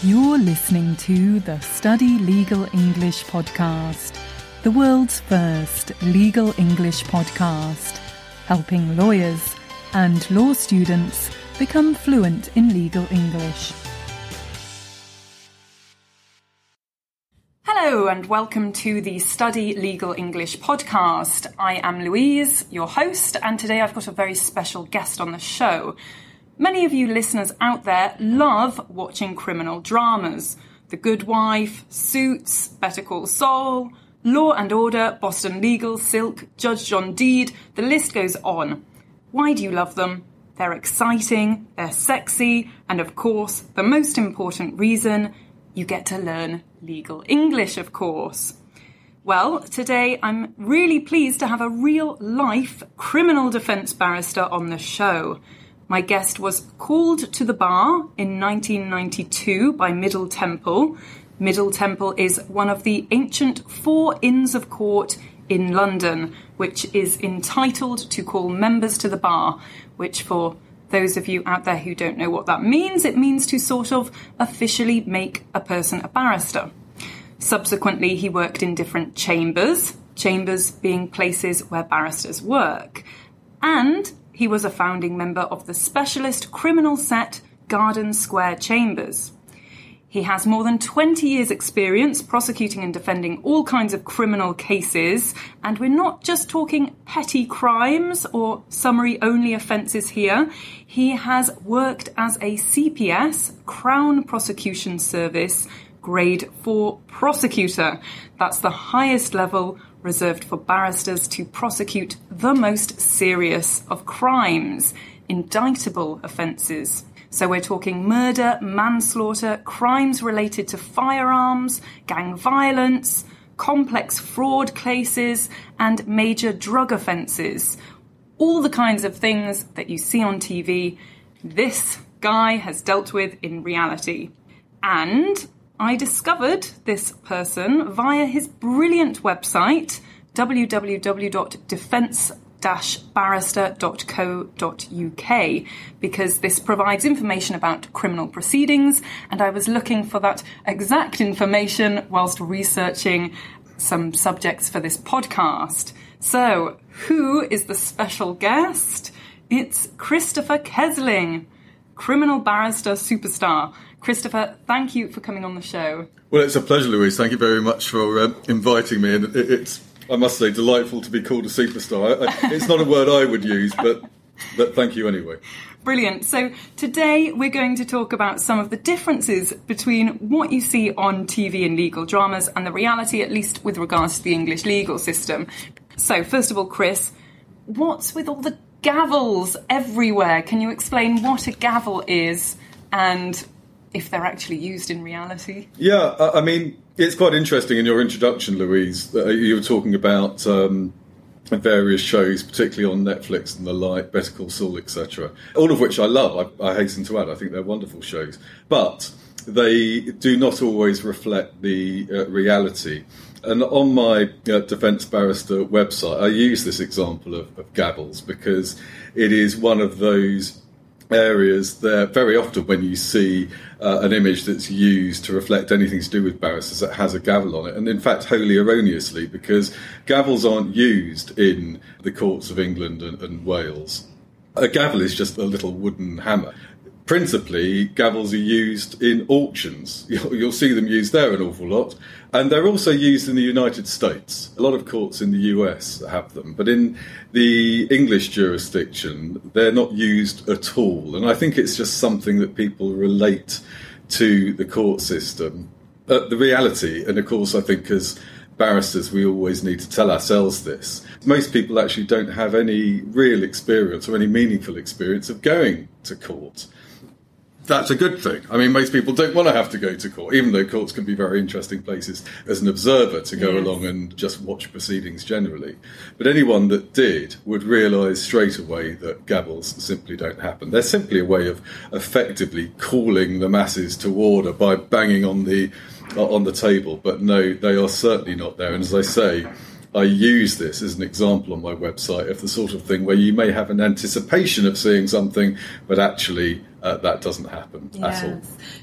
You're listening to the Study Legal English podcast, the world's first legal English podcast, helping lawyers and law students become fluent in legal English. Hello and welcome to the Study Legal English podcast. I am Louise, your host, and today I've got a very special guest on the show. Many of you listeners out there love watching criminal dramas. The Good Wife, Suits, Better Call Saul, Law and Order, Boston Legal, Silk, Judge John Deed, the list goes on. Why do you love them? They're exciting, they're sexy, and of course, the most important reason, you get to learn legal English, of course. Well, today I'm really pleased to have a real-life criminal defence barrister on the show. My guest was called to the bar in 1992 by Middle Temple. Middle Temple is one of the ancient 4 Inns of Court in London, which is entitled to call members to the bar, which for those of you out there who don't know what that means, it means to sort of officially make a person a barrister. Subsequently, he worked in different chambers being places where barristers work. And he was a founding member of the specialist criminal set Garden Square Chambers. He has more than 20 years' experience prosecuting and defending all kinds of criminal cases, and we're not just talking petty crimes or summary-only offences here. He has worked as a CPS, Crown Prosecution Service, Grade 4 prosecutor. That's the highest level reserved for barristers to prosecute the most serious of crimes, indictable offences. So we're talking murder, manslaughter, crimes related to firearms, gang violence, complex fraud cases, and major drug offences. All the kinds of things that you see on TV, this guy has dealt with in reality. And I discovered this person via his brilliant website, www.defence-barrister.co.uk, because this provides information about criminal proceedings, and I was looking for that exact information whilst researching some subjects for this podcast. So, who is the special guest? It's Christopher Kesling, criminal barrister superstar. Christopher, thank you for coming on the show. Well, it's a pleasure, Louise. Thank you very much for inviting me. And it's, I must say, delightful to be called a superstar. It's not a word I would use, but thank you anyway. Brilliant. So today we're going to talk about some of the differences between what you see on TV and legal dramas and the reality, at least with regards to the English legal system. So first of all, Chris, what's with all the gavels everywhere? Can you explain what a gavel is and if they're actually used in reality? Yeah, I mean, it's quite interesting in your introduction, Louise. You were talking about various shows, particularly on Netflix and the like, Better Call Saul, etc. All of which I love, I hasten to add. I think they're wonderful shows. But they do not always reflect the reality. And on my Defence Barrister website, I use this example of gavels because it is one of those areas there very often when you see an image that's used to reflect anything to do with barristers that has a gavel on it, and in fact wholly erroneously, because gavels aren't used in the courts of England and Wales. A gavel is just a little wooden hammer. Principally, gavels are used in auctions. You'll see them used there an awful lot. And they're also used in the United States. A lot of courts in the US have them. But in the English jurisdiction, they're not used at all. And I think it's just something that people relate to the court system. The reality, and of course I think as barristers we always need to tell ourselves this, most people actually don't have any real experience or any meaningful experience of going to court. That's a good thing. I mean, most people don't want to have to go to court, even though courts can be very interesting places as an observer to go along and just watch proceedings generally. But anyone that did would realise straight away that gavels simply don't happen. They're simply a way of effectively calling the masses to order by banging on the table. But no, they are certainly not there. And as I say, I use this as an example on my website of the sort of thing where you may have an anticipation of seeing something, but actually that doesn't happen at all.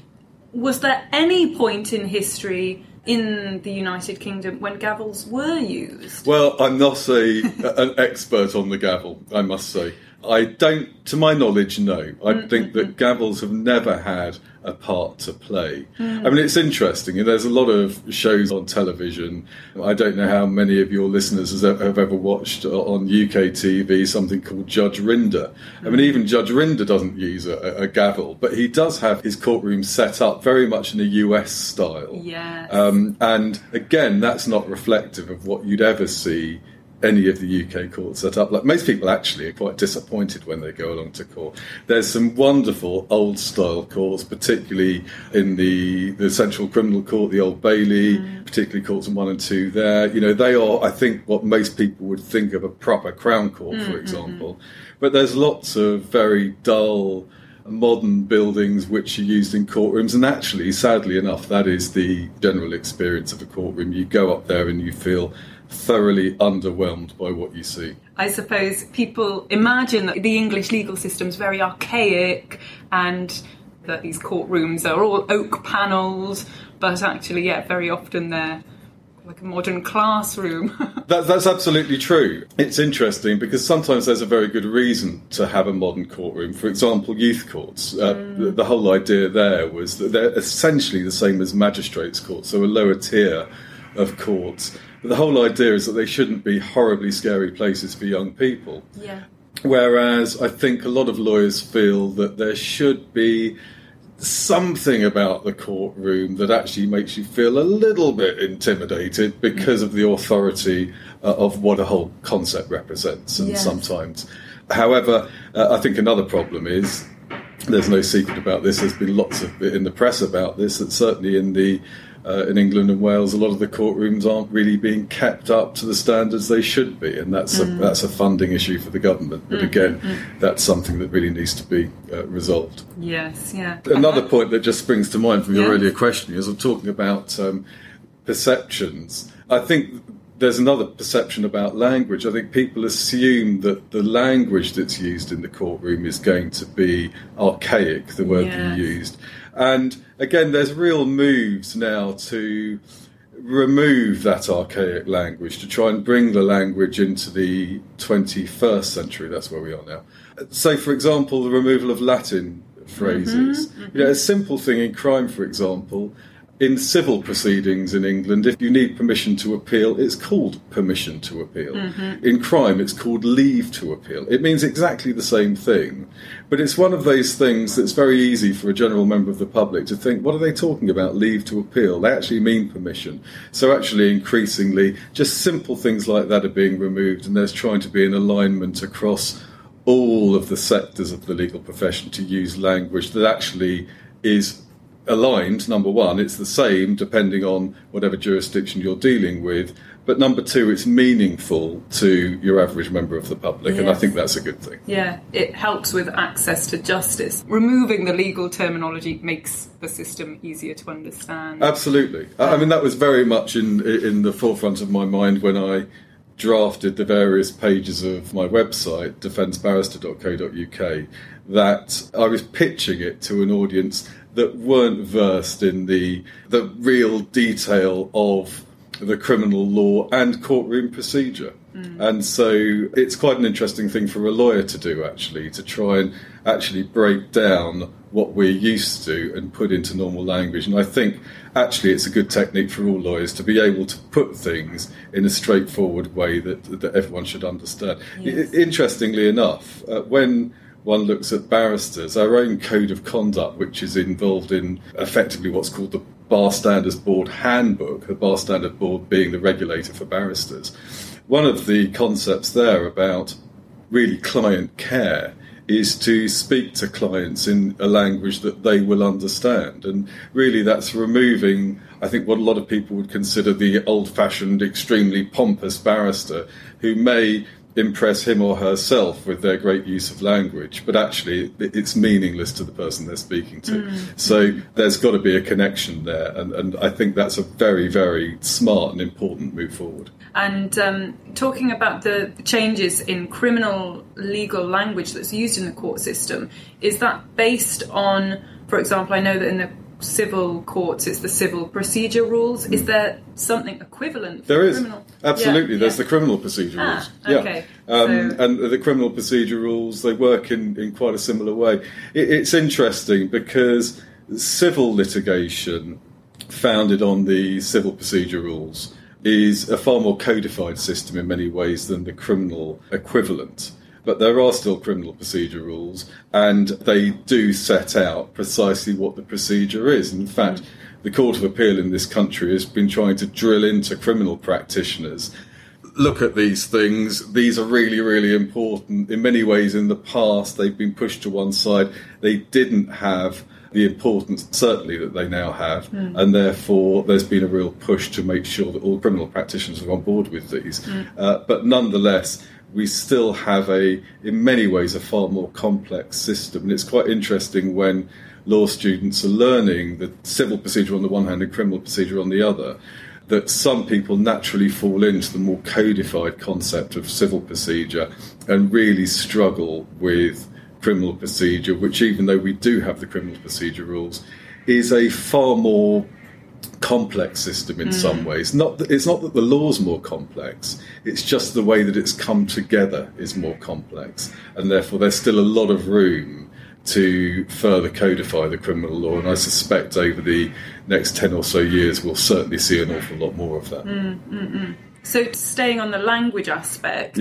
was there any point in history in the United Kingdom when gavels were used? Well, I'm not an expert on the gavel, I must say. I don't, to my knowledge, no. I think that gavels have never had a part to play. I mean, it's interesting. There's a lot of shows on television. I don't know how many of your listeners have ever watched on UK TV something called Judge Rinder. I mean, even Judge Rinder doesn't use a gavel, but he does have his courtroom set up very much in a US style. Yes. And again, that's not reflective of what you'd ever see any of the UK courts set up. Like, most people actually are quite disappointed when they go along to court. There's some wonderful old style courts, particularly in the Central Criminal Court, the Old Bailey, particularly courts 1 and 2 there. They are, I think, what most people would think of a proper Crown Court, for example. But there's lots of very dull modern buildings which are used in courtrooms, and actually, sadly enough, that is the general experience of a courtroom. You go up there and you feel thoroughly underwhelmed by what you see. I suppose people imagine that the English legal system is very archaic and that these courtrooms are all oak panelled, but actually, very often they're like a modern classroom. That's absolutely true. It's interesting because sometimes there's a very good reason to have a modern courtroom. For example, youth courts. The whole idea there was that they're essentially the same as magistrates' courts, so a lower tier of courts. But the whole idea is that they shouldn't be horribly scary places for young people. Yeah. Whereas I think a lot of lawyers feel that there should be something about the courtroom that actually makes you feel a little bit intimidated because of the authority of what a whole concept represents. And sometimes, however, I think another problem is, there's no secret about this, there's been lots of it in the press about this, that certainly in England and Wales, a lot of the courtrooms aren't really being kept up to the standards they should be, and that's a funding issue for the government. But again, that's something that really needs to be resolved. Yes, yeah. Another point that just springs to mind from your earlier question is, I'm talking about perceptions. I think there's another perception about language. I think people assume that the language that's used in the courtroom is going to be archaic, the word that you used. And again, there's real moves now to remove that archaic language, to try and bring the language into the 21st century. That's where we are now. So, for example, the removal of Latin phrases. A simple thing in crime, for example. In civil proceedings in England, if you need permission to appeal, it's called permission to appeal. In crime, it's called leave to appeal. It means exactly the same thing. But it's one of those things that's very easy for a general member of the public to think, what are they talking about, leave to appeal? They actually mean permission. So actually, increasingly, just simple things like that are being removed, and there's trying to be an alignment across all of the sectors of the legal profession to use language that actually is aligned. Number one, it's the same depending on whatever jurisdiction you're dealing with, but number two, it's meaningful to your average member of the public, and I think that's a good thing. Yeah, it helps with access to justice. Removing the legal terminology makes the system easier to understand. Absolutely. I mean, that was very much in the forefront of my mind when I drafted the various pages of my website, defencebarrister.co.uk, that I was pitching it to an audience that weren't versed in the real detail of the criminal law and courtroom procedure. And so it's quite an interesting thing for a lawyer to do, actually, to try and actually break down what we're used to and put into normal language. And I think actually it's a good technique for all lawyers to be able to put things in a straightforward way that everyone should understand. Yes. Interestingly enough, when one looks at barristers, our own code of conduct, which is involved in effectively what's called the Bar Standards Board Handbook, the Bar Standard Board being the regulator for barristers. One of the concepts there about really client care is to speak to clients in a language that they will understand. And really that's removing, I think, what a lot of people would consider the old-fashioned, extremely pompous barrister who may impress him or herself with their great use of language, but actually it's meaningless to the person they're speaking to. So there's got to be a connection there, and I think that's a very, very smart and important move forward. And talking about the changes in criminal legal language that's used in the court system, is that based on, for example, I know that in the civil courts, it's the civil procedure rules. Is there something equivalent for there is criminal? absolutely. There's the criminal procedure rules. Okay. And the criminal procedure rules, they work in quite a similar way. It's interesting because civil litigation founded on the civil procedure rules is a far more codified system in many ways than the criminal equivalent. But there are still criminal procedure rules, and they do set out precisely what the procedure is. In fact, the Court of Appeal in this country has been trying to drill into criminal practitioners. Look at these things. These are really, really important. In many ways, in the past, they've been pushed to one side. They didn't have the importance, certainly, that they now have. And therefore, there's been a real push to make sure that all criminal practitioners are on board with these. But nonetheless, we still have in many ways, a far more complex system. And it's quite interesting when law students are learning the civil procedure on the one hand and criminal procedure on the other, that some people naturally fall into the more codified concept of civil procedure and really struggle with criminal procedure, which, even though we do have the criminal procedure rules, is a far more complex system in some ways. It's not that the law's more complex, it's just the way that it's come together is more complex, and therefore there's still a lot of room to further codify the criminal law, and I suspect over the next 10 or so years we'll certainly see an awful lot more of that. So staying on the language aspects,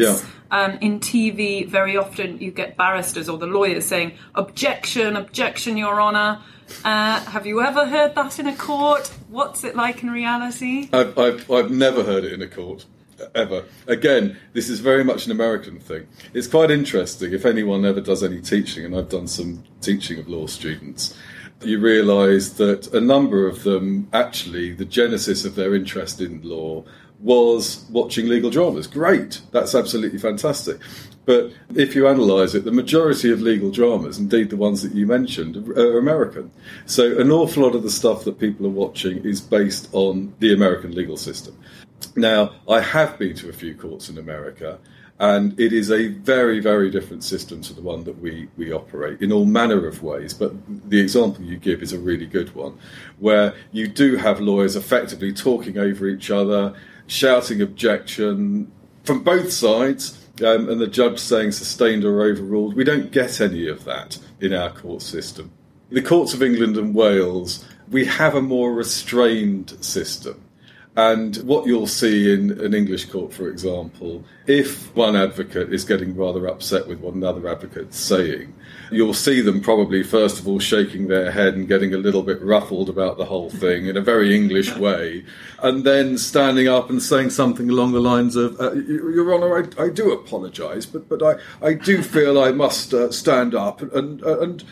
in TV very often you get barristers or the lawyers saying, objection, Your Honour. Have you ever heard that in a court? What's it like in reality? I've never heard it in a court, ever. Again, this is very much an American thing. It's quite interesting. If anyone ever does any teaching, and I've done some teaching of law students, you realise that a number of them, actually, the genesis of their interest in law was watching legal dramas. Great, that's absolutely fantastic. But if you analyse it, the majority of legal dramas, indeed the ones that you mentioned, are American. So an awful lot of the stuff that people are watching is based on the American legal system. Now, I have been to a few courts in America, and it is a very, very different system to the one that we operate in all manner of ways. But the example you give is a really good one, where you do have lawyers effectively talking over each other, shouting objection from both sides, and the judge saying sustained or overruled. We don't get any of that in our court system. The courts of England and Wales, we have a more restrained system. And what you'll see in an English court, for example, if one advocate is getting rather upset with what another advocate's saying, you'll see them probably, first of all, shaking their head and getting a little bit ruffled about the whole thing in a very English way, and then standing up and saying something along the lines of, Your Honour, I do apologise, but I do feel I must stand up, and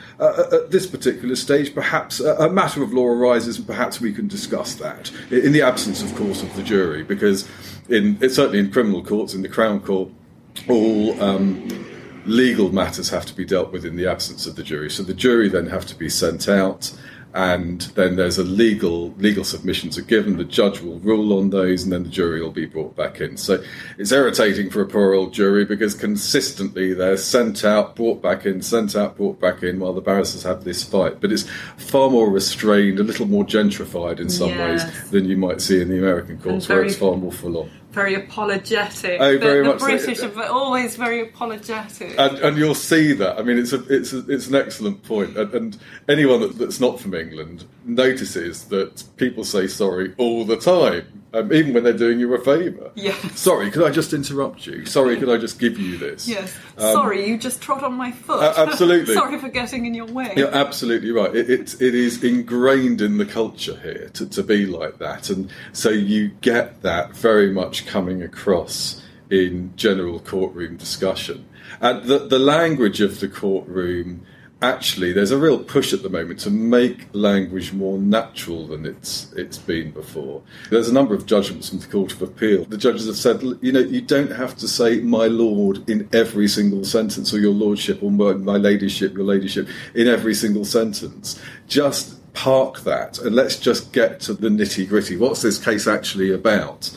at this particular stage, perhaps a matter of law arises, and perhaps we can discuss that, in the absence, of course, of the jury, because certainly in criminal courts, in the Crown Court, all legal matters have to be dealt with in the absence of the jury. So the jury then have to be sent out, and then there's a legal submissions are given. The judge will rule on those, and then the jury will be brought back in. So it's irritating for a poor old jury because consistently they're sent out, brought back in, sent out, brought back in, while the barristers have this fight. But it's far more restrained, a little more gentrified in some ways than you might see in the American courts, where it's far more full on. Very apologetic. Very much the British are always very apologetic, and you'll see that. I mean, it's an excellent point. And anyone that's not from England notices that people say sorry all the time, even when they're doing you a favour. Yes. Sorry, could I just interrupt you? Sorry, could I just give you this? Yes. Sorry, you just trod on my foot. Absolutely. Sorry for getting in your way. You're absolutely right. It is ingrained in the culture here to be like that, and so you get that very much coming across in general courtroom discussion. And the language of the courtroom, actually, there's a real push at the moment to make language more natural than it's been before. There's a number of judgments from the Court of Appeal. The judges have said, you don't have to say "my lord" in every single sentence, or "your lordship," or "my ladyship," "your ladyship" in every single sentence. Just park that and let's just get to the nitty-gritty. What's this case actually about?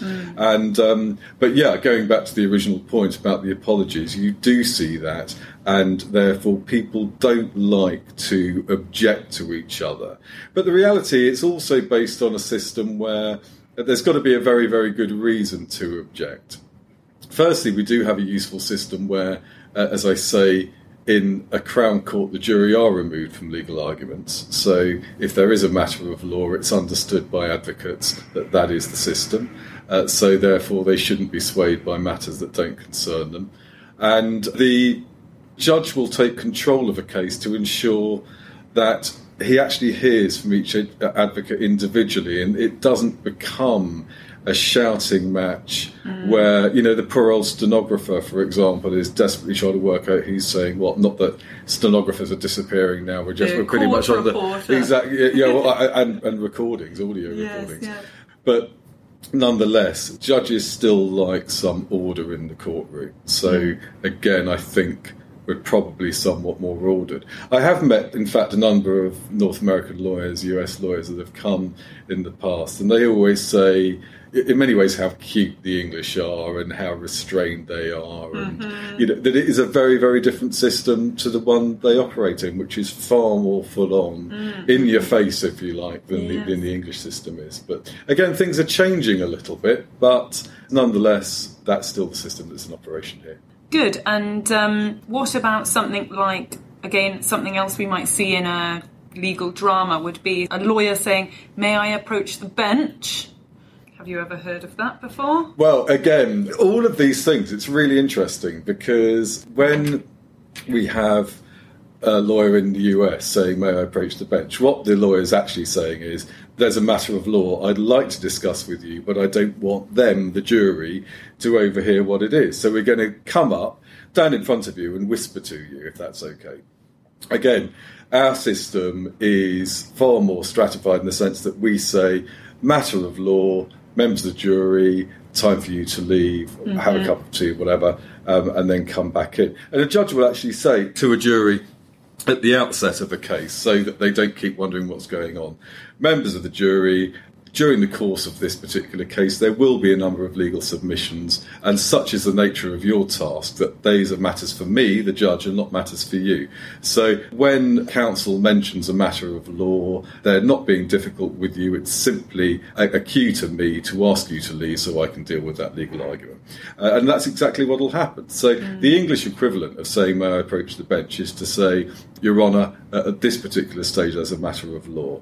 And but yeah, going back to the original point about the apologies, you do see that, and therefore people don't like to object to each other. But the reality, it's also based on a system where there's got to be a very, very good reason to object. Firstly, we do have a useful system where, as I say, in a Crown Court, the jury are removed from legal arguments. So if there is a matter of law, it's understood by advocates that that is the system. So therefore, they shouldn't be swayed by matters that don't concern them. And the judge will take control of a case to ensure that he actually hears from each advocate individually, and it doesn't become a shouting match where, the poor old stenographer, for example, is desperately trying to work out who's saying what. Not that stenographers are disappearing now. We're pretty much on the exactly, and recordings, audio recordings. Yeah. But nonetheless, judges still like some order in the courtroom. So again, I think we're probably somewhat more ordered. I have met, in fact, a number of North American lawyers, US lawyers that have come in the past, and they always say, in many ways, how cute the English are and how restrained they are, and that it is a very, very different system to the one they operate in, which is far more full on, in your face, if you like, than the English system is. But again, things are changing a little bit, but nonetheless, that's still the system that's in operation here. Good. And what about something like, again, something else we might see in a legal drama would be a lawyer saying, "May I approach the bench?" Have you ever heard of that before? Well, again, all of these things, it's really interesting because when we have a lawyer in the US saying, "May I approach the bench?" what the lawyer is actually saying is, there's a matter of law I'd like to discuss with you, but I don't want them, the jury, to overhear what it is. So we're going to come up, stand in front of you and whisper to you, if that's okay. Again, our system is far more stratified in the sense that we say, matter of law, members of the jury, time for you to leave, have a cup of tea, whatever, and then come back in. And a judge will actually say to a jury at the outset of a case, so that they don't keep wondering what's going on, members of the jury, during the course of this particular case, there will be a number of legal submissions, and such is the nature of your task that these are matters for me, the judge, and not matters for you. So when counsel mentions a matter of law, they're not being difficult with you. It's simply a cue to me to ask you to leave so I can deal with that legal argument. And that's exactly what will happen. So the English equivalent of saying, "May I approach the bench?" is to say, "Your Honour, at this particular stage, as a matter of law."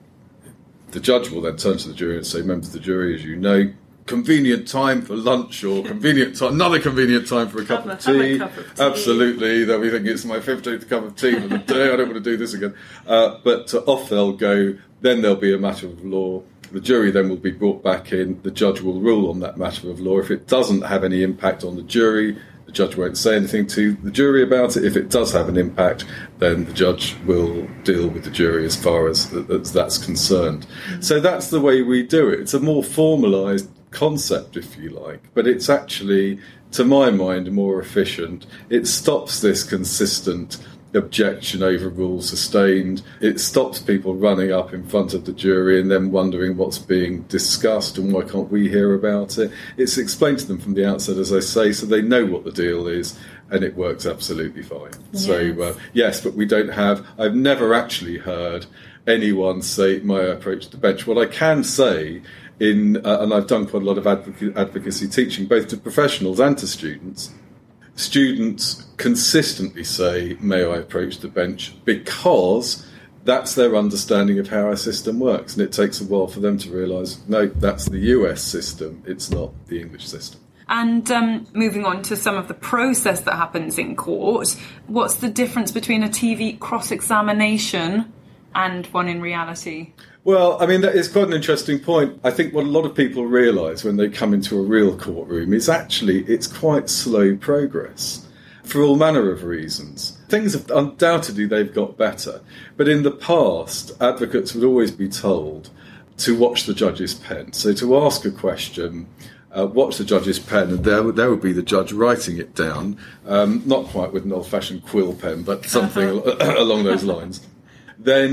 The judge will then turn to the jury and say, "Members of the jury, as you know, convenient time for lunch or another convenient time for a cup of tea." Absolutely, that we think it's my 15th cup of tea for the day. I don't want to do this again. But off they'll go. Then there'll be a matter of law. The jury then will be brought back in. The judge will rule on that matter of law. If it doesn't have any impact on the jury, the judge won't say anything to the jury about it. If it does have an impact, then the judge will deal with the jury as far as that's concerned. So that's the way we do it. It's a more formalised concept, if you like, but it's actually, to my mind, more efficient. It stops this consistent objection, overruled, sustained. It stops people running up in front of the jury and then wondering what's being discussed and why can't we hear about it. It's explained to them from the outset, as I say, so they know what the deal is, and it works absolutely fine. Yes. So, yes, but we don't have... I've never actually heard anyone say, "May I approach the bench?" What I can say, and I've done quite a lot of advocacy teaching, both to professionals and to students consistently say, "May I approach the bench?" because that's their understanding of how our system works. And it takes a while for them to realise, no, that's the US system, it's not the English system. And moving on to some of the process that happens in court, what's the difference between a TV cross-examination and one in reality? Well, I mean, that is quite an interesting point. I think what a lot of people realise when they come into a real courtroom is actually it's quite slow progress for all manner of reasons. Things have undoubtedly they've got better. But in the past, advocates would always be told to watch the judge's pen. So to ask a question, watch the judge's pen, and there would be the judge writing it down, not quite with an old-fashioned quill pen, but something along those lines. Then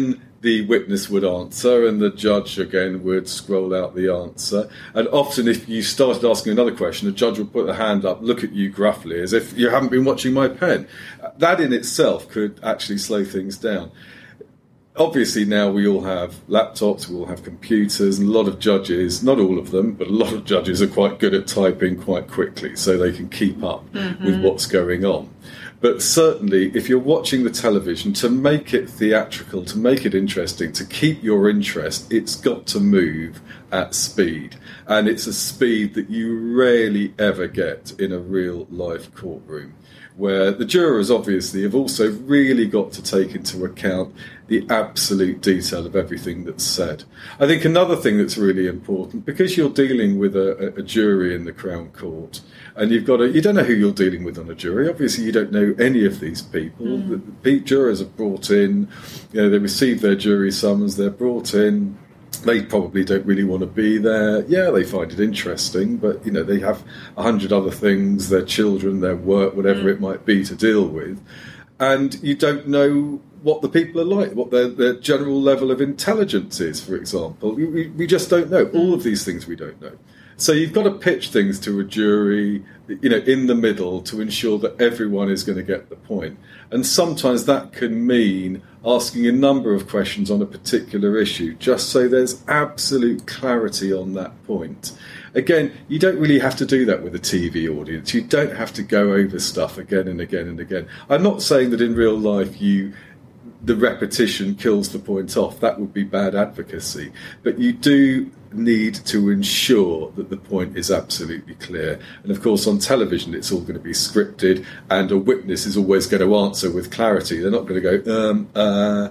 the witness would answer, and the judge again would scroll out the answer. And often if you started asking another question, the judge would put a hand up, look at you gruffly, as if you haven't been watching my pen. That in itself could actually slow things down. Obviously now we all have laptops, we all have computers, and a lot of judges, not all of them, but a lot of judges are quite good at typing quite quickly so they can keep up with what's going on. But certainly, if you're watching the television, to make it theatrical, to make it interesting, to keep your interest, it's got to move at speed. And it's a speed that you rarely ever get in a real live courtroom, where the jurors obviously have also really got to take into account the absolute detail of everything that's said. I think another thing that's really important, because you're dealing with a jury in the Crown Court, and you don't know who you're dealing with on a jury. Obviously, you don't know any of these people. The jurors are brought in, they receive their jury summons, they're brought in. They probably don't really want to be there. Yeah, they find it interesting, but they have 100 other things, their children, their work, whatever it might be, to deal with. And you don't know what the people are like, what their general level of intelligence is, for example. We just don't know. All of these things we don't know. So you've got to pitch things to a jury, in the middle, to ensure that everyone is going to get the point. And sometimes that can mean asking a number of questions on a particular issue, just so there's absolute clarity on that point. Again, you don't really have to do that with a TV audience. You don't have to go over stuff again and again and again. I'm not saying that in real life the repetition kills the point off. That would be bad advocacy. But you do need to ensure that the point is absolutely clear. And of course, on television, it's all going to be scripted, and a witness is always going to answer with clarity. They're not going to go,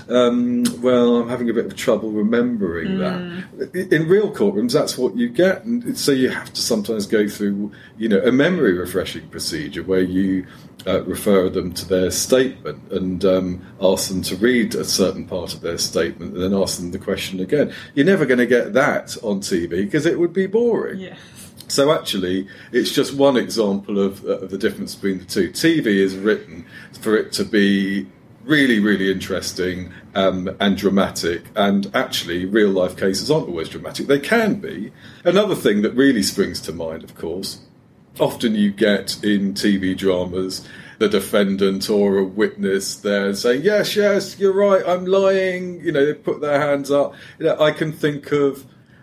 well, I'm having a bit of trouble remembering that. In real courtrooms, that's what you get. And so you have to sometimes go through, a memory refreshing procedure where you refer them to their statement and ask them to read a certain part of their statement and then ask them the question again. You're never going to get that on TV because it would be boring. Yeah. So actually, it's just one example of the difference between the two. TV is written for it to be really, really interesting and dramatic, and actually real life cases aren't always dramatic. They can be. Another thing that really springs to mind, of course, often you get in TV dramas the defendant or a witness there saying, yes, you're right, I'm lying. They put their hands up. I can think of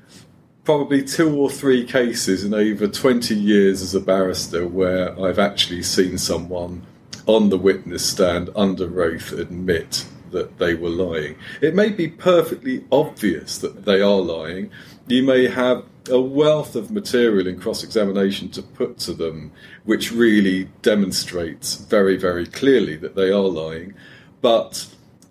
probably 2 or 3 cases in over 20 years as a barrister where I've actually seen someone on the witness stand under oath admit that they were lying. It may be perfectly obvious that they are lying. You may have a wealth of material in cross-examination to put to them which really demonstrates very, very clearly that they are lying. But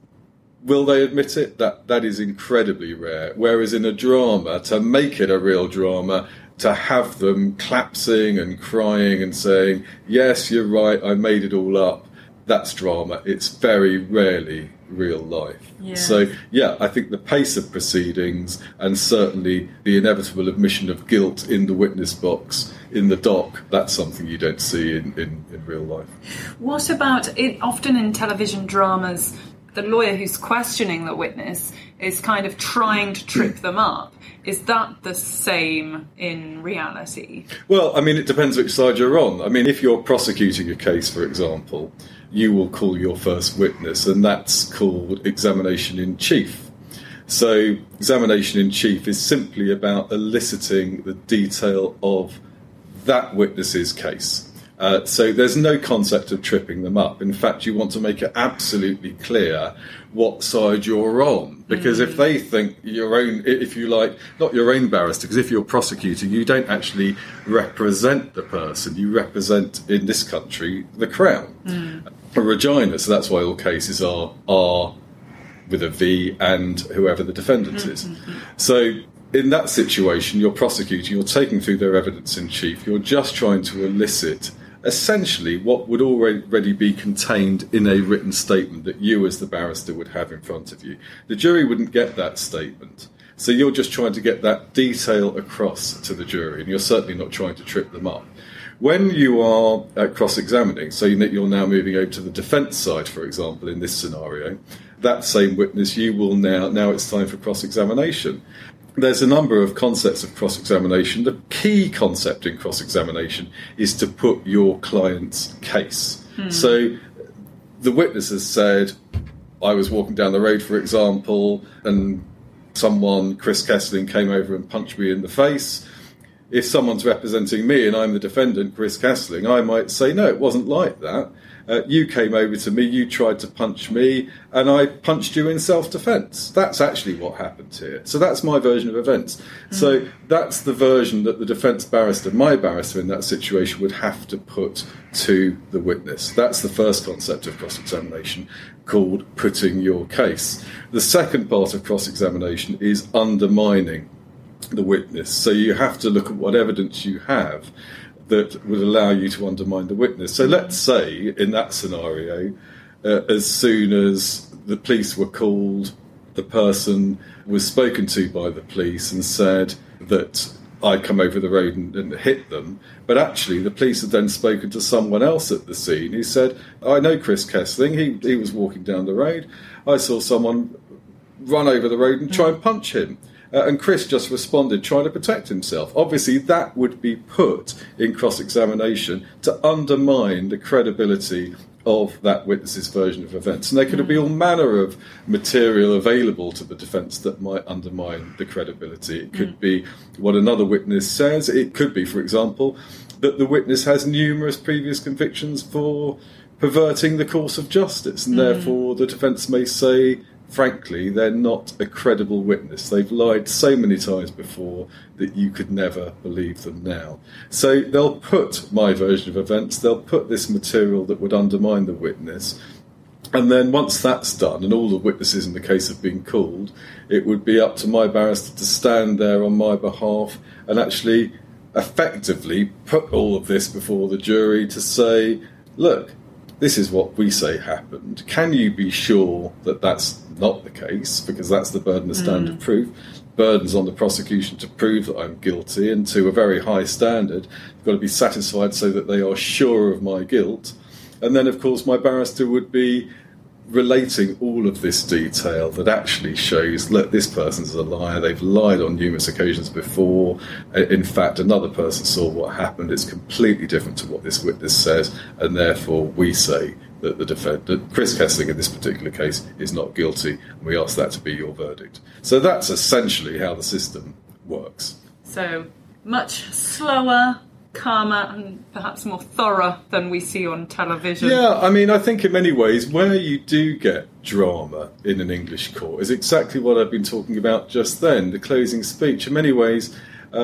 will they admit it? That is incredibly rare. Whereas in a drama, to make it a real drama, to have them collapsing and crying and saying, yes, you're right, I made it all up, that's drama. It's very rarely real life. Yeah. So, I think the pace of proceedings and certainly the inevitable admission of guilt in the witness box, in the dock, that's something you don't see in real life. What about it? Often in television dramas, the lawyer who's questioning the witness is kind of trying to trip them up. Is that the same in reality? Well, it depends which side you're on. If you're prosecuting a case, for example, you will call your first witness, and that's called examination in chief. So examination in chief is simply about eliciting the detail of that witness's case. So there's no concept of tripping them up. In fact, you want to make it absolutely clear what side you're on. Because if they think your own, if you like, not your own barrister, because if you're prosecuting, you don't actually represent the person. You represent, in this country, the Crown. A Regina, so that's why all cases are with a V and whoever the defendant is. So in that situation, you're prosecuting, you're taking through their evidence in chief, you're just trying to elicit essentially what would already be contained in a written statement that you as the barrister would have in front of you. The jury wouldn't get that statement. So you're just trying to get that detail across to the jury, and you're certainly not trying to trip them up. When you are cross-examining, so you're now moving over to the defence side, for example, in this scenario, that same witness, you will now it's time for cross-examination. There's a number of concepts of cross-examination. The key concept in cross-examination is to put your client's case. So the witness has said, I was walking down the road, for example, and someone, Chris Kessling, came over and punched me in the face. If someone's representing me and I'm the defendant, Chris Kessling, I might say, no, it wasn't like that. You came over to me, you tried to punch me, and I punched you in self-defence. That's actually what happened here. So that's my version of events. So that's the version that the defence barrister, my barrister in that situation, would have to put to the witness. That's the first concept of cross-examination, called putting your case. The second part of cross-examination is undermining the witness. So you have to look at what evidence you have that would allow you to undermine the witness. So let's say, in that scenario, as soon as the police were called, the person was spoken to by the police and said that I'd come over the road and hit them. But actually, the police had then spoken to someone else at the scene who said, I know Chris Kessling, he was walking down the road. I saw someone run over the road and try and punch him. And Chris just responded, trying to protect himself. Obviously, that would be put in cross-examination to undermine the credibility of that witness's version of events. And there could be all manner of material available to the defence that might undermine the credibility. It could be what another witness says. It could be, for example, that the witness has numerous previous convictions for perverting the course of justice, and therefore the defence may say, frankly, they're not a credible witness. They've lied so many times before that you could never believe them now. So they'll put my version of events, they'll put this material that would undermine the witness, and then once that's done, and all the witnesses in the case have been called, it would be up to my barrister to stand there on my behalf and actually effectively put all of this before the jury to say, look, this is what we say happened. Can you be sure that that's not the case? Because that's the burden of standard proof. Burden's on the prosecution to prove that I'm guilty, and to a very high standard. I've got to be satisfied so that they are sure of my guilt. And then, of course, my barrister would be relating all of this detail that actually shows, look, this person's a liar, they've lied on numerous occasions before. In fact, another person saw what happened, it's completely different to what this witness says, and therefore we say that the defendant, Chris Kessling in this particular case, is not guilty, and we ask that to be your verdict. So that's essentially how the system works. So much slower, calmer and perhaps more thorough than we see on television. Yeah, I mean, I think in many ways where you do get drama in an English court is exactly what I've been talking about just then, the closing speech. In many ways,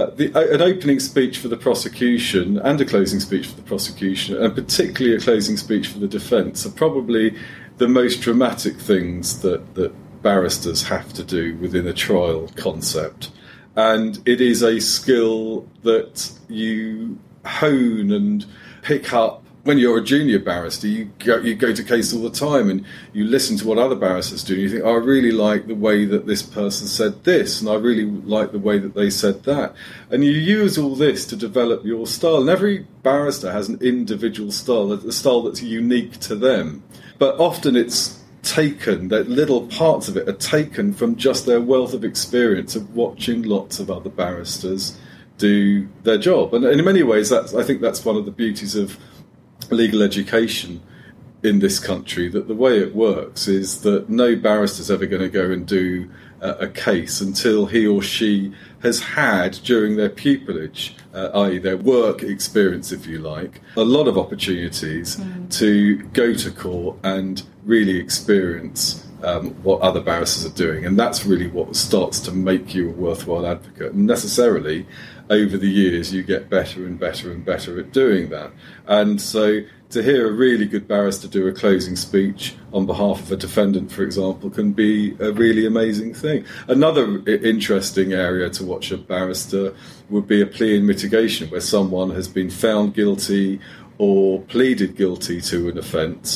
an opening speech for the prosecution and a closing speech for the prosecution, and particularly a closing speech for the defence, are probably the most dramatic things that barristers have to do within a trial concept. And it is a skill that you hone and pick up when you're a junior barrister. You go to case all the time and you listen to what other barristers do and you think, oh, I really like the way that this person said this, and I really like the way that they said that. And you use all this to develop your style. And every barrister has an individual style, a style that's unique to them. But often it's taken, that little parts of it are taken from just their wealth of experience of watching lots of other barristers do their job. And in many ways, I think that's one of the beauties of legal education in this country, that the way it works is that no barrister's ever going to go and do a case until he or she has had, during their pupillage, i.e. their work experience, if you like, a lot of opportunities to go to court and really experience what other barristers are doing. And that's really what starts to make you a worthwhile advocate. And necessarily, over the years, you get better and better and better at doing that. And so to hear a really good barrister do a closing speech on behalf of a defendant, for example, can be a really amazing thing. Another interesting area to watch a barrister would be a plea in mitigation, where someone has been found guilty or pleaded guilty to an offence,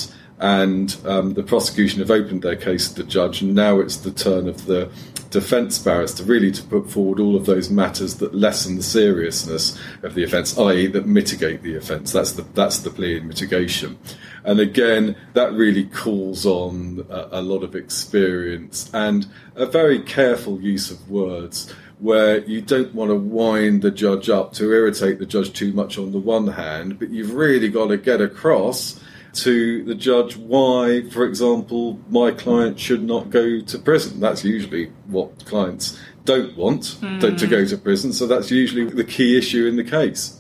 and the prosecution have opened their case to the judge, and now it's the turn of the defence barrister really to put forward all of those matters that lessen the seriousness of the offence, i.e. that mitigate the offence. That's the plea in mitigation. And again, that really calls on a lot of experience and a very careful use of words, where you don't want to wind the judge up to irritate the judge too much on the one hand, but you've really got to get across to the judge why, for example, my client should not go to prison. That's usually what clients don't want, to go to prison, so that's usually the key issue in the case.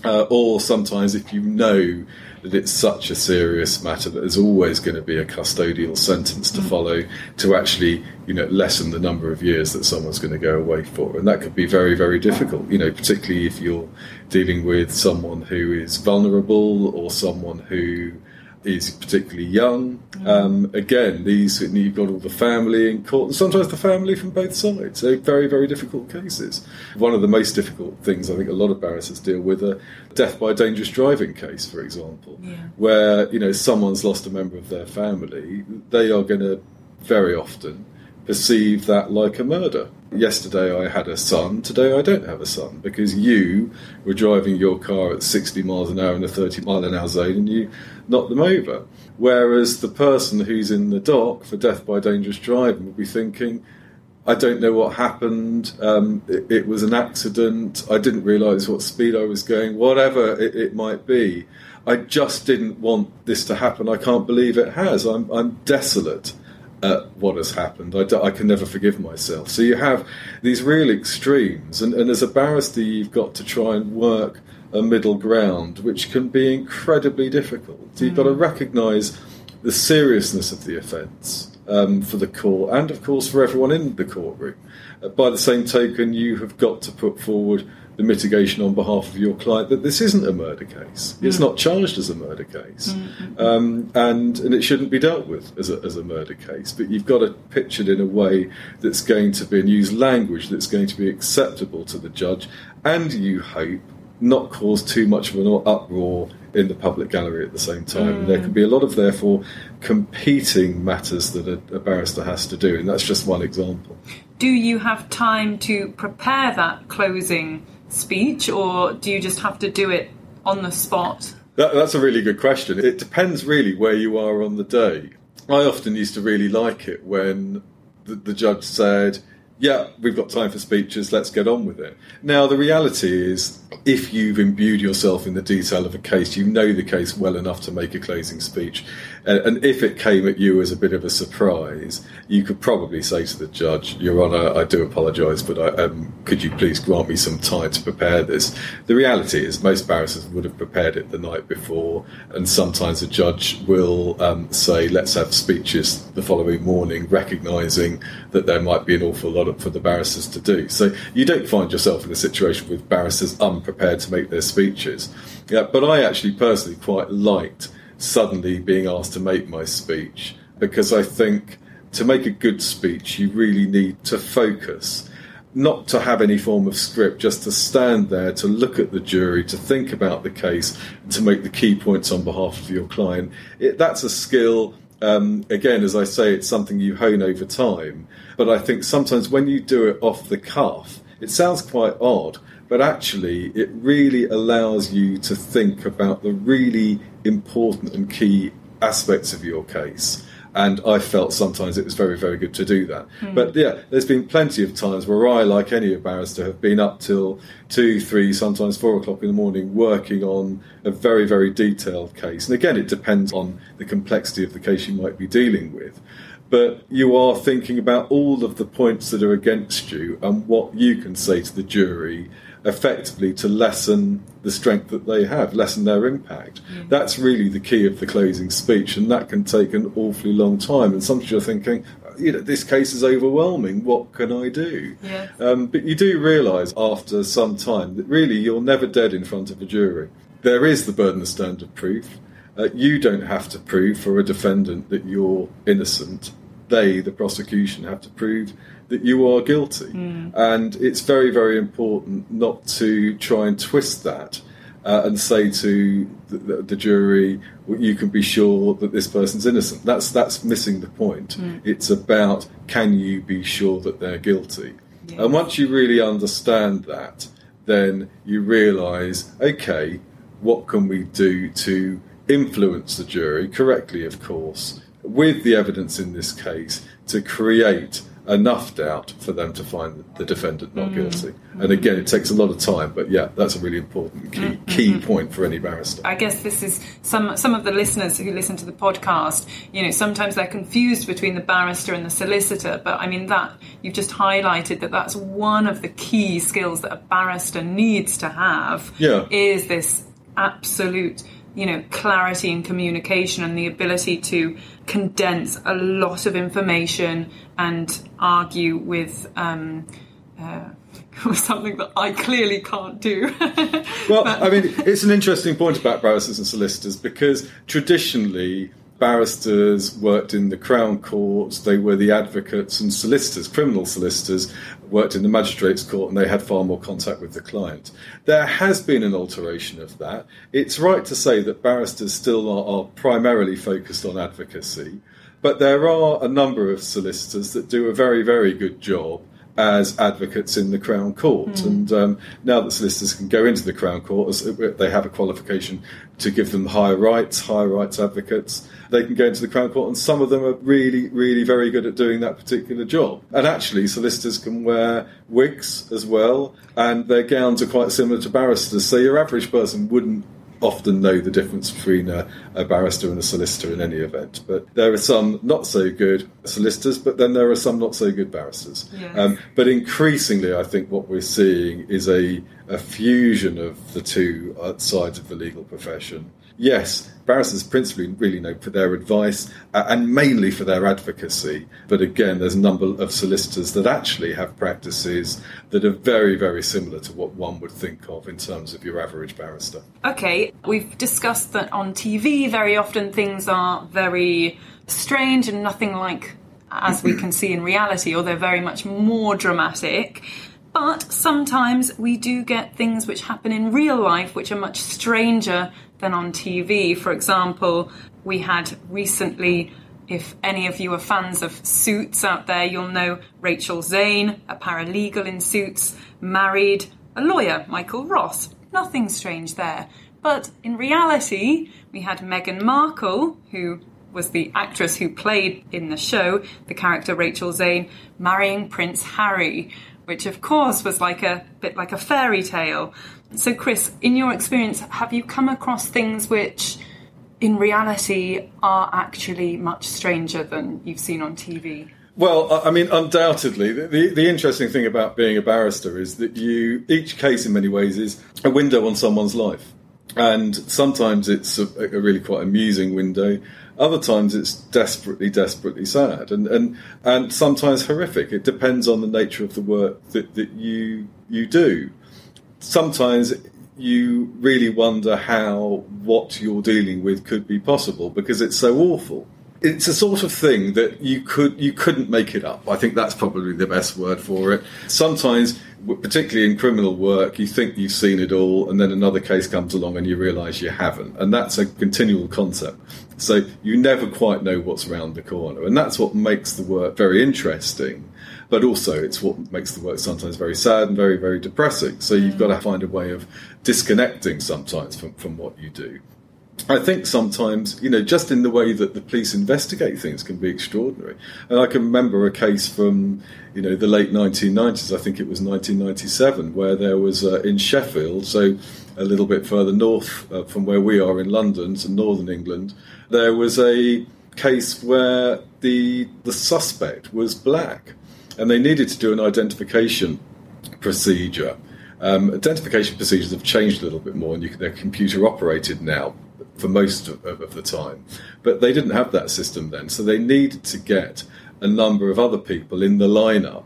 Or sometimes if you know that it's such a serious matter that there's always going to be a custodial sentence to follow to actually, lessen the number of years that someone's going to go away for. And that could be very, very difficult, particularly if you're dealing with someone who is vulnerable or someone who is particularly young. Again, you've got all the family in court, and sometimes the family from both sides. So very, very difficult cases. One of the most difficult things I think a lot of barristers deal with a death by dangerous driving case, for example, where someone's lost a member of their family. They are going to very often perceive that like a murder. Yesterday I had a son, today I don't have a son, because you were driving your car at 60 miles an hour in a 30 mile an hour zone and you knocked them over. Whereas the person who's in the dock for death by dangerous driving will be thinking, I don't know what happened, it was an accident, I didn't realise what speed I was going, whatever it might be. I just didn't want this to happen. I can't believe it has. I'm desolate at what has happened. I can never forgive myself. So you have these real extremes, and as a barrister you've got to try and work a middle ground, which can be incredibly difficult. So you've got to recognise the seriousness of the offence for the court and of course for everyone in the courtroom. By the same token, you have got to put forward the mitigation on behalf of your client that this isn't a murder case. It's not charged as a murder case, and it shouldn't be dealt with as a murder case. But you've got to pitch it in a way that's going to be, and use language that's going to be acceptable to the judge, and you hope not cause too much of an uproar in the public gallery at the same time. There can be a lot of, therefore, competing matters that a barrister has to do, and that's just one example. Do you have time to prepare that closing speech, or do you just have to do it on the spot? That's a really good question. It depends really where you are on the day. I often used to really like it when the judge said, yeah, we've got time for speeches, let's get on with it. Now, the reality is, if you've imbued yourself in the detail of a case, you know the case well enough to make a closing speech. And if it came at you as a bit of a surprise, you could probably say to the judge, Your Honour, I do apologise, but could you please grant me some time to prepare this? The reality is most barristers would have prepared it the night before, and sometimes a judge will say, let's have speeches the following morning, recognising that there might be an awful lot for the barristers to do. So you don't find yourself in a situation with barristers unprepared to make their speeches. Yeah, but I actually personally quite liked suddenly being asked to make my speech, because I think to make a good speech you really need to focus, not to have any form of script, just to stand there, to look at the jury, to think about the case, and to make the key points on behalf of your client. That's a skill. Again, as I say, it's something you hone over time. But I think sometimes when you do it off the cuff, it sounds quite odd, but actually it really allows you to think about the really important and key aspects of your case. And I felt sometimes it was very, very good to do that. But yeah, there's been plenty of times where I, like any barrister, have been up till 2, 3, sometimes 4 o'clock in the morning working on a very, very detailed case. And again, it depends on the complexity of the case you might be dealing with. But you are thinking about all of the points that are against you and what you can say to the jury effectively to lessen the strength that they have, lessen their impact. That's really the key of the closing speech, and that can take an awfully long time. And sometimes you're thinking, this case is overwhelming, what can I do? Yes. But you do realise after some time that really you're never dead in front of a jury. There is the burden of standard proof. You don't have to prove for a defendant that you're innocent. They, the prosecution, have to prove that you are guilty. And it's very, very important not to try and twist that and say to the jury, well, you can be sure that this person's innocent. That's missing the point. It's about, can you be sure that they're guilty? Yes. And once you really understand that, then you realise, okay, what can we do to influence the jury, correctly of course, with the evidence in this case, to create enough doubt for them to find the defendant not guilty. And again, it takes a lot of time, but yeah, that's a really important key point for any barrister. I guess this is some of the listeners who listen to the podcast, sometimes they're confused between the barrister and the solicitor, but I mean that you've just highlighted that's one of the key skills that a barrister needs to have, is this absolute clarity in communication and the ability to condense a lot of information and argue with something that I clearly can't do. Well, I mean, it's an interesting point about barristers and solicitors, because traditionally barristers worked in the Crown Courts, they were the advocates, and solicitors, criminal solicitors, worked in the Magistrates' Court, and they had far more contact with the client. There has been an alteration of that. It's right to say that barristers still are primarily focused on advocacy, but there are a number of solicitors that do a very, very good job as advocates in the Crown Court. And now that solicitors can go into the Crown Court, they have a qualification to give them higher rights advocates. They can go into the Crown Court, and some of them are really, really very good at doing that particular job. And actually, solicitors can wear wigs as well, and their gowns are quite similar to barristers, so your average person wouldn't often know the difference between a barrister and a solicitor in any event. But there are some not so good solicitors, but then there are some not so good barristers. Yes. But increasingly, I think what we're seeing is a fusion of the two sides of the legal profession. Yes, barristers principally really know for their advice and mainly for their advocacy. But again, there's a number of solicitors that actually have practices that are very, very similar to what one would think of in terms of your average barrister. Okay, we've discussed that on TV very often things are very strange and nothing like as we can see in reality, or they're very much more dramatic. But sometimes we do get things which happen in real life which are much stranger than on TV. For example, we had recently, if any of you are fans of Suits out there, you'll know Rachel Zane, a paralegal in Suits, married a lawyer, Michael Ross. Nothing strange there. But in reality, we had Meghan Markle, who was the actress who played in the show the character Rachel Zane, marrying Prince Harry, which of course was like a bit like a fairy tale. So Chris, in your experience, have you come across things which in reality are actually much stranger than you've seen on TV? Well, I mean, undoubtedly, the interesting thing about being a barrister is that each case in many ways is a window on someone's life. And sometimes it's a really quite amusing window. Other times it's desperately, desperately sad and sometimes horrific. It depends on the nature of the work that you do. Sometimes you really wonder how what you're dealing with could be possible because it's so awful. It's a sort of thing that you couldn't make it up. I think that's probably the best word for it. Sometimes, particularly in criminal work, you think you've seen it all, and then another case comes along and you realise you haven't. And that's a continual concept. So you never quite know what's around the corner. And that's what makes the work very interesting. But also it's what makes the work sometimes very sad and very, very depressing. So you've got to find a way of disconnecting sometimes from what you do. I think sometimes, just in the way that the police investigate things can be extraordinary. And I can remember a case from, the late 1990s, I think it was 1997, where there was in Sheffield, so a little bit further north from where we are in London, so northern England, there was a case where the suspect was black and they needed to do an identification procedure. Identification procedures have changed a little bit more and they're computer operated now for most of the time. But they didn't have that system then, so they needed to get a number of other people in the lineup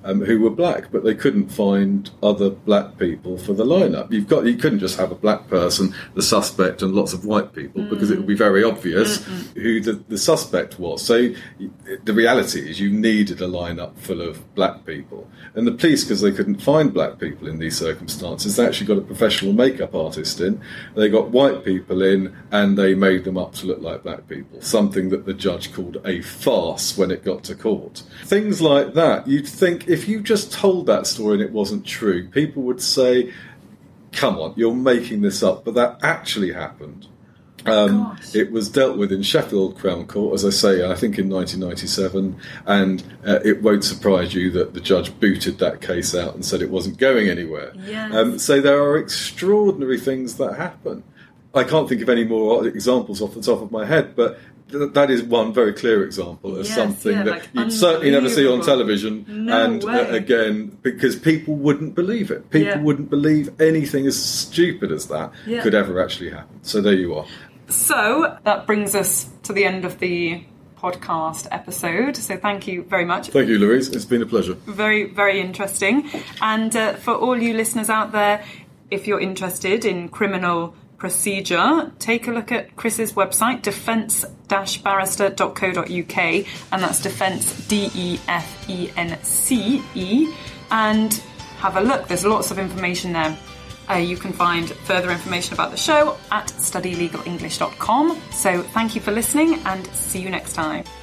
who were black, but they couldn't find other black people for the lineup. You couldn't just have a black person, the suspect, and lots of white people, because it would be very obvious who the suspect was. So the reality is you needed a lineup full of black people. And the police, because they couldn't find black people in these circumstances, they actually got a professional makeup artist in. They got white people in, and they made them up to look like black people, something that the judge called a farce when it got to court. Things like that, you'd think if you just told that story and it wasn't true, people would say, come on, you're making this up, but that actually happened. It was dealt with in Sheffield Crown Court, as I say, I think in 1997, and it won't surprise you that the judge booted that case out and said it wasn't going anywhere. Yes. So there are extraordinary things that happen. I can't think of any more examples off the top of my head, but that is one very clear example of something that you'd certainly never see on television. Again, because people wouldn't believe it. People wouldn't believe anything as stupid as that could ever actually happen. So there you are. So that brings us to the end of the podcast episode. So thank you very much. Thank you, Louise. It's been a pleasure. Very, very interesting. And for all you listeners out there, if you're interested in criminal procedure, take a look at Chris's website, defence-barrister.co.uk, and that's defence, DEFENCE, and have a look. There's lots of information there. You can find further information about the show at studylegalenglish.com. So thank you for listening, and see you next time.